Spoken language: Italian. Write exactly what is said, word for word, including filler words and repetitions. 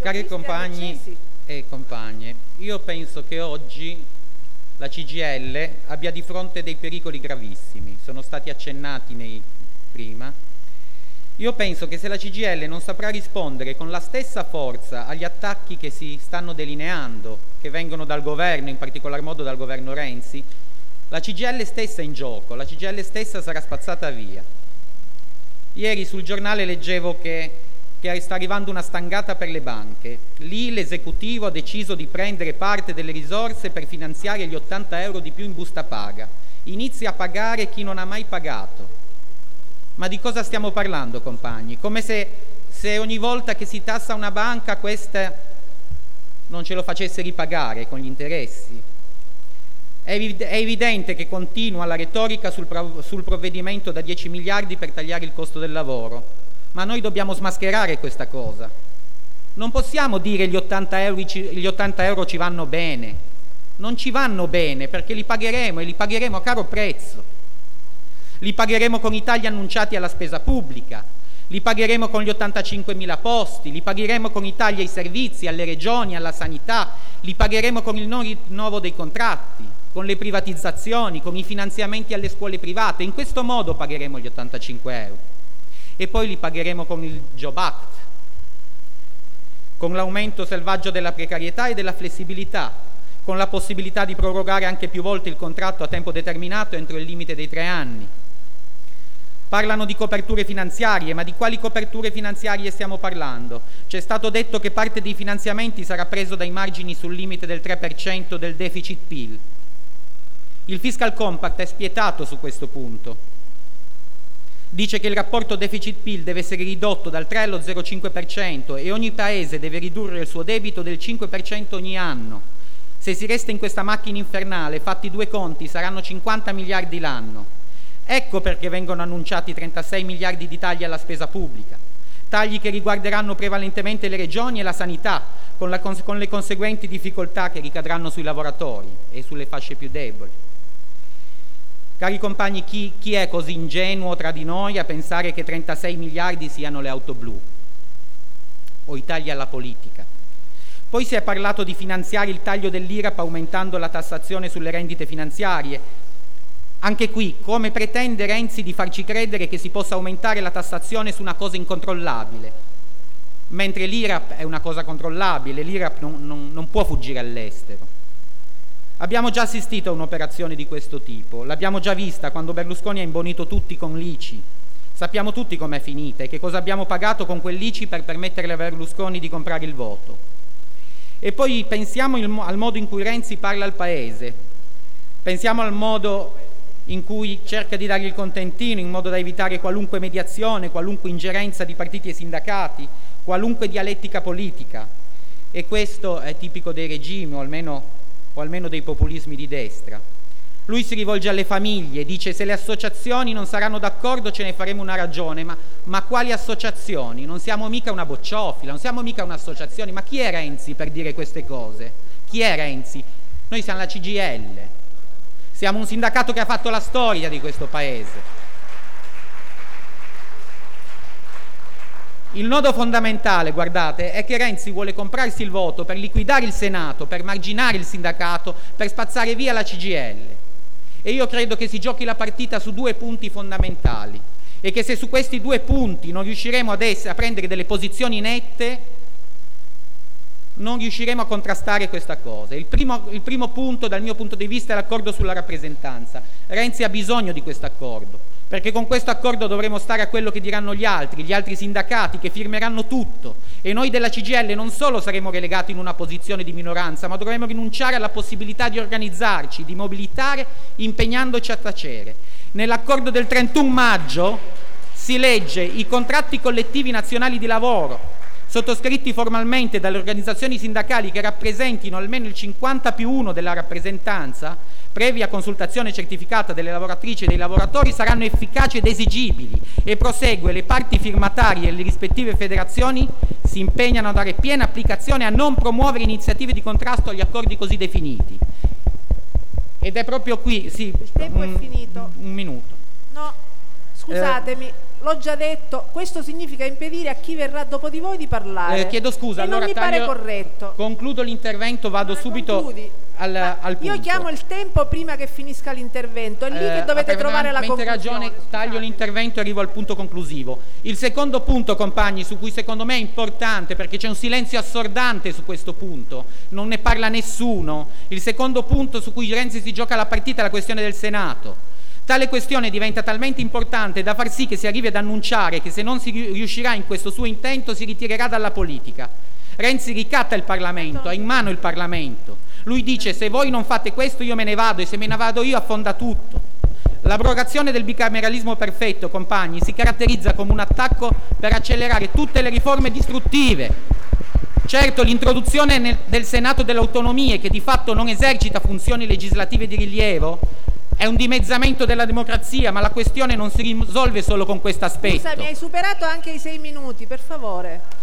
Cari compagni e compagne, io penso che oggi la C G I L abbia di fronte dei pericoli gravissimi, sono stati accennati nei prima. Io penso che se la C G I L non saprà rispondere con la stessa forza agli attacchi che si stanno delineando, che vengono dal governo, in particolar modo dal governo Renzi, la C G I L stessa è in gioco, la C G I L stessa sarà spazzata via. Ieri sul giornale leggevo che, che sta arrivando una stangata per le banche. Lì l'esecutivo ha deciso di prendere parte delle risorse per finanziare gli ottanta euro di più in busta paga. Inizia a pagare chi non ha mai pagato. Ma di cosa stiamo parlando, compagni? Come se, se ogni volta che si tassa una banca questa non ce lo facesse ripagare con gli interessi. È evidente che continua la retorica sul, sul provvedimento da dieci miliardi per tagliare il costo del lavoro, ma noi dobbiamo smascherare questa cosa. Non possiamo dire gli ottanta euro, gli ottanta euro ci vanno bene. Non ci vanno bene perché li pagheremo e li pagheremo a caro prezzo. Li pagheremo con i tagli annunciati alla spesa pubblica, li pagheremo con gli ottantacinquemila posti, li pagheremo con i tagli ai servizi, alle regioni, alla sanità, li pagheremo con il non rinnovo dei contratti, con le privatizzazioni, con i finanziamenti alle scuole private. In questo modo pagheremo gli ottantacinque euro. E poi li pagheremo con il Job Act, con l'aumento selvaggio della precarietà e della flessibilità, con la possibilità di prorogare anche più volte il contratto a tempo determinato entro il limite dei tre anni. Parlano di coperture finanziarie, ma di quali coperture finanziarie stiamo parlando? C'è stato detto che parte dei finanziamenti sarà preso dai margini sul limite del tre per cento del deficit P I L. Il Fiscal Compact è spietato su questo punto. Dice che il rapporto deficit-P I L deve essere ridotto dal tre allo zero virgola cinque per cento e ogni paese deve ridurre il suo debito del cinque per cento ogni anno. Se si resta in questa macchina infernale, fatti due conti, saranno cinquanta miliardi l'anno. Ecco perché vengono annunciati trentasei miliardi di tagli alla spesa pubblica, tagli che riguarderanno prevalentemente le regioni e la sanità, con, la cons- con le conseguenti difficoltà che ricadranno sui lavoratori e sulle fasce più deboli. Cari compagni, chi, chi è così ingenuo tra di noi a pensare che trentasei miliardi siano le auto blu o i tagli alla politica? Poi si è parlato di finanziare il taglio dell'I R A P aumentando la tassazione sulle rendite finanziarie. Anche qui, come pretende Renzi di farci credere che si possa aumentare la tassazione su una cosa incontrollabile? Mentre l'I R A P è una cosa controllabile, l'I R A P non, non, non può fuggire all'estero. Abbiamo già assistito a un'operazione di questo tipo, l'abbiamo già vista quando Berlusconi ha imbonito tutti con l'I C I. Sappiamo tutti com'è finita e che cosa abbiamo pagato con quell'I C I per permettere a Berlusconi di comprare il voto. E poi pensiamo il, al modo in cui Renzi parla al Paese, pensiamo al modo in cui cerca di dargli il contentino in modo da evitare qualunque mediazione, qualunque ingerenza di partiti e sindacati, qualunque dialettica politica. E questo è tipico dei regimi, o almeno o almeno dei populismi di destra. Lui si rivolge alle famiglie, dice se le associazioni non saranno d'accordo ce ne faremo una ragione, ma, ma quali associazioni? Non siamo mica una bocciofila, non siamo mica un'associazione, ma chi è Renzi per dire queste cose? Chi è Renzi? Noi siamo la C G I L, siamo un sindacato che ha fatto la storia di questo paese. Il nodo fondamentale, guardate, è che Renzi vuole comprarsi il voto per liquidare il Senato, per marginare il sindacato, per spazzare via la C G I L. E io credo che si giochi la partita su due punti fondamentali e che se su questi due punti non riusciremo ad essere, a prendere delle posizioni nette, non riusciremo a contrastare questa cosa. Il primo, il primo punto, dal mio punto di vista, è l'accordo sulla rappresentanza. Renzi ha bisogno di questo accordo, perché con questo accordo dovremo stare a quello che diranno gli altri, gli altri sindacati che firmeranno tutto, e noi della C G I L non solo saremo relegati in una posizione di minoranza, ma dovremo rinunciare alla possibilità di organizzarci, di mobilitare, impegnandoci a tacere. Nell'accordo del trentuno maggio si legge: i contratti collettivi nazionali di lavoro sottoscritti formalmente dalle organizzazioni sindacali che rappresentino almeno il cinquanta più uno della rappresentanza, previa consultazione certificata delle lavoratrici e dei lavoratori, saranno efficaci ed esigibili. E prosegue: le parti firmatarie e le rispettive federazioni si impegnano a dare piena applicazione e a non promuovere iniziative di contrasto agli accordi così definiti. Ed è proprio qui, sì, il tempo un, è finito. Un minuto. No. Scusatemi, eh, l'ho già detto, questo significa impedire a chi verrà dopo di voi di parlare. Eh, chiedo scusa, e allora non mi taglio, pare corretto. Concludo l'intervento, vado Ma subito concludi. al, al punto. Io chiamo il tempo prima che finisca l'intervento, è lì eh, che dovete trovare la conclusione. ragione, taglio l'intervento e arrivo al punto conclusivo. Il secondo punto, compagni, su cui secondo me è importante, perché c'è un silenzio assordante su questo punto, non ne parla nessuno. Il secondo punto su cui Renzi si gioca la partita è la questione del Senato. Tale questione diventa talmente importante da far sì che si arrivi ad annunciare che se non si riuscirà in questo suo intento si ritirerà dalla politica. Renzi ricatta il Parlamento, ha in mano il Parlamento. Lui dice: se voi non fate questo io me ne vado, e se me ne vado io affonda tutto. L'abrogazione del bicameralismo perfetto, compagni, si caratterizza come un attacco per accelerare tutte le riforme distruttive. Certo, l'introduzione nel, del Senato delle autonomie, che di fatto non esercita funzioni legislative di rilievo, è un dimezzamento della democrazia, ma la questione non si risolve solo con questo aspetto. Scusa, mi hai superato anche i sei minuti, per favore.